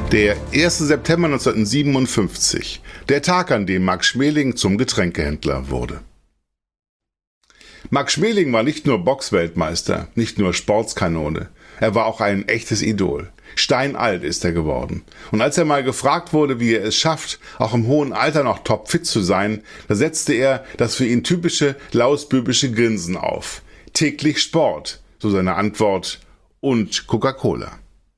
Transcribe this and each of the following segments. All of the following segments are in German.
Der 1. September 1957, der Tag, an dem Max Schmeling zum Getränkehändler wurde. Max Schmeling war nicht nur Boxweltmeister, nicht nur Sportskanone, er war auch ein echtes Idol. Steinalt ist er geworden. Und als er mal gefragt wurde, wie er es schafft, auch im hohen Alter noch topfit zu sein, da setzte er das für ihn typische lausbübische Grinsen auf. Täglich Sport, so seine Antwort, und Coca-Cola.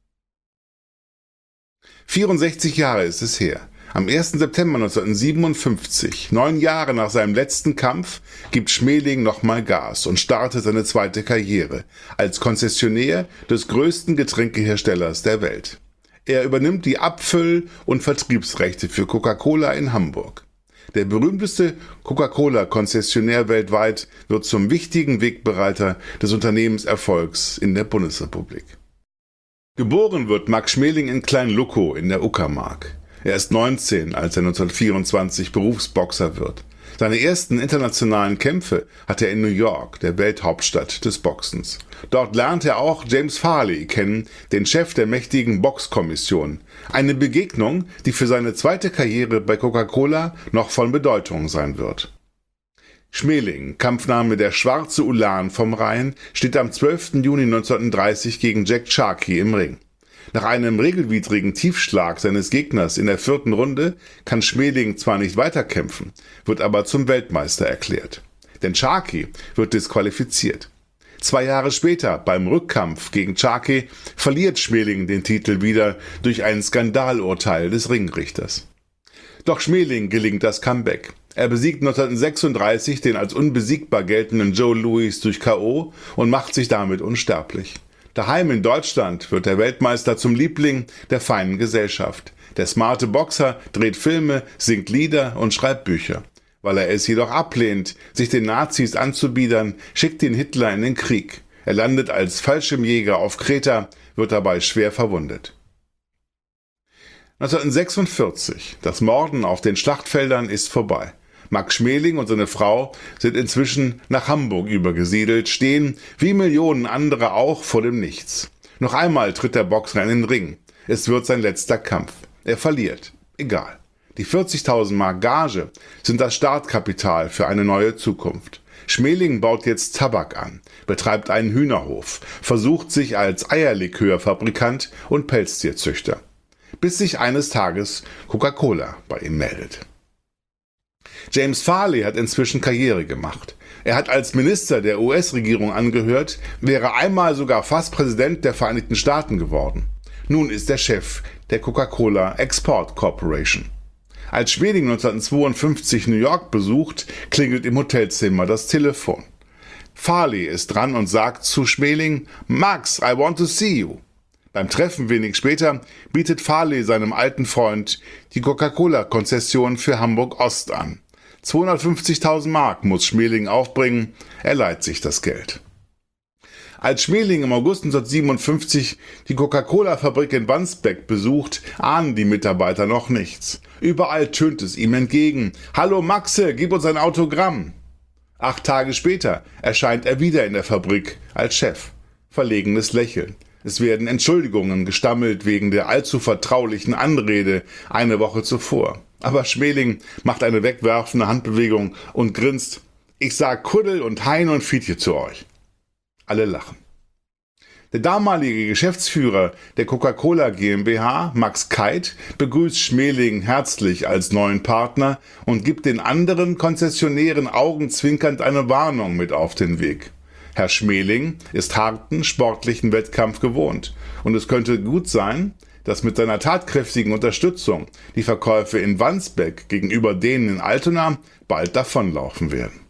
64 Jahre ist es her. Am 1. September 1957, 9 Jahre nach seinem letzten Kampf, gibt Schmeling nochmal Gas und startet seine zweite Karriere als Konzessionär des größten Getränkeherstellers der Welt. Er übernimmt die Abfüll- und Vertriebsrechte für Coca-Cola in Hamburg. Der berühmteste Coca-Cola-Konzessionär weltweit wird zum wichtigen Wegbereiter des Unternehmenserfolgs in der Bundesrepublik. Geboren wird Max Schmeling in Klein-Luckow in der Uckermark. Er ist 19, als er 1924 Berufsboxer wird. Seine ersten internationalen Kämpfe hat er in New York, der Welthauptstadt des Boxens. Dort lernt er auch James Farley kennen, den Chef der mächtigen Boxkommission. Eine Begegnung, die für seine zweite Karriere bei Coca-Cola noch von Bedeutung sein wird. Schmeling, Kampfname der Schwarze Ulan vom Rhein, steht am 12. Juni 1930 gegen Jack Sharkey im Ring. Nach einem regelwidrigen Tiefschlag seines Gegners in der 4. Runde kann Schmeling zwar nicht weiterkämpfen, wird aber zum Weltmeister erklärt. Denn Sharkey wird disqualifiziert. 2 Jahre später, beim Rückkampf gegen Sharkey, verliert Schmeling den Titel wieder durch ein Skandalurteil des Ringrichters. Doch Schmeling gelingt das Comeback. Er besiegt 1936 den als unbesiegbar geltenden Joe Louis durch K.O. und macht sich damit unsterblich. Daheim in Deutschland wird der Weltmeister zum Liebling der feinen Gesellschaft. Der smarte Boxer dreht Filme, singt Lieder und schreibt Bücher. Weil er es jedoch ablehnt, sich den Nazis anzubiedern, schickt ihn Hitler in den Krieg. Er landet als Fallschirmjäger auf Kreta, wird dabei schwer verwundet. 1946, das Morden auf den Schlachtfeldern ist vorbei. Max Schmeling und seine Frau sind inzwischen nach Hamburg übergesiedelt, stehen, wie Millionen andere auch, vor dem Nichts. Noch einmal tritt der Boxer in den Ring. Es wird sein letzter Kampf. Er verliert. Egal. Die 40.000 Mark Gage sind das Startkapital für eine neue Zukunft. Schmeling baut jetzt Tabak an, betreibt einen Hühnerhof, versucht sich als Eierlikörfabrikant und Pelztierzüchter. Bis sich eines Tages Coca-Cola bei ihm meldet. James Farley hat inzwischen Karriere gemacht. Er hat als Minister der US-Regierung angehört, wäre einmal sogar fast Präsident der Vereinigten Staaten geworden. Nun ist er Chef der Coca-Cola Export Corporation. Als Schmeling 1952 New York besucht, klingelt im Hotelzimmer das Telefon. Farley ist dran und sagt zu Schmeling: "Max, I want to see you." Beim Treffen wenig später bietet Farley seinem alten Freund die Coca-Cola-Konzession für Hamburg-Ost an. 250.000 Mark muss Schmeling aufbringen, er leiht sich das Geld. Als Schmeling im August 1957 die Coca-Cola-Fabrik in Wandsbek besucht, ahnen die Mitarbeiter noch nichts. Überall tönt es ihm entgegen: "Hallo Maxe, gib uns ein Autogramm." 8 Tage später erscheint er wieder in der Fabrik als Chef. Verlegenes Lächeln. Es werden Entschuldigungen gestammelt wegen der allzu vertraulichen Anrede eine Woche zuvor. Aber Schmeling macht eine wegwerfende Handbewegung und grinst: "Ich sag Kuddel und Hein und Fietje zu euch." Alle lachen. Der damalige Geschäftsführer der Coca-Cola GmbH, Max Keit, begrüßt Schmeling herzlich als neuen Partner und gibt den anderen Konzessionären augenzwinkernd eine Warnung mit auf den Weg. Herr Schmeling ist harten, sportlichen Wettkampf gewohnt und es könnte gut sein, dass mit seiner tatkräftigen Unterstützung die Verkäufe in Wandsbek gegenüber denen in Altona bald davonlaufen werden.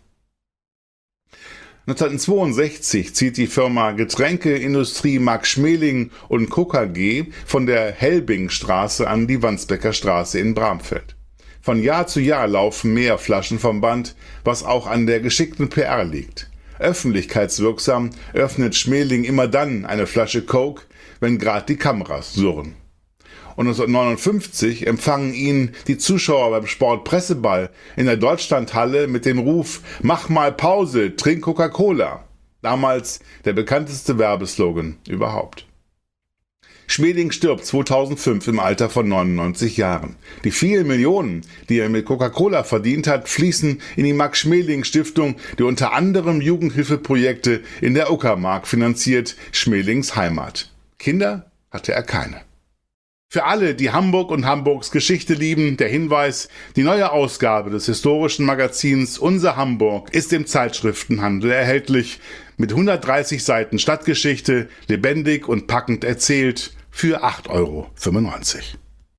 1962 zieht die Firma Getränkeindustrie Max Schmeling und Coca G von der Helbingstraße an die Wandsbeker Straße in Bramfeld. Von Jahr zu Jahr laufen mehr Flaschen vom Band, was auch an der geschickten PR liegt. Öffentlichkeitswirksam öffnet Schmeling immer dann eine Flasche Coke, wenn gerade die Kameras surren. Und 1959 empfangen ihn die Zuschauer beim Sportpresseball in der Deutschlandhalle mit dem Ruf: "Mach mal Pause, trink Coca-Cola." Damals der bekannteste Werbeslogan überhaupt. Schmeling stirbt 2005 im Alter von 99 Jahren. Die vielen Millionen, die er mit Coca-Cola verdient hat, fließen in die Max-Schmeling-Stiftung, die unter anderem Jugendhilfeprojekte in der Uckermark finanziert, Schmelings Heimat. Kinder hatte er keine. Für alle, die Hamburg und Hamburgs Geschichte lieben, der Hinweis: Die neue Ausgabe des historischen Magazins Unser Hamburg ist im Zeitschriftenhandel erhältlich, mit 130 Seiten Stadtgeschichte, lebendig und packend erzählt, für 8,95 €.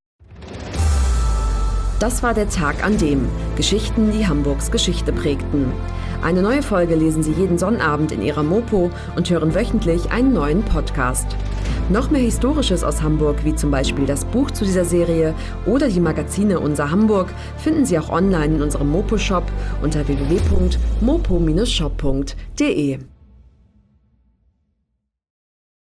Das war der Tag an dem Geschichten, die Hamburgs Geschichte prägten. Eine neue Folge lesen Sie jeden Sonnabend in Ihrer Mopo und hören wöchentlich einen neuen Podcast. Noch mehr Historisches aus Hamburg, wie zum Beispiel das Buch zu dieser Serie oder die Magazine Unser Hamburg, finden Sie auch online in unserem Mopo-Shop unter www.mopo-shop.de.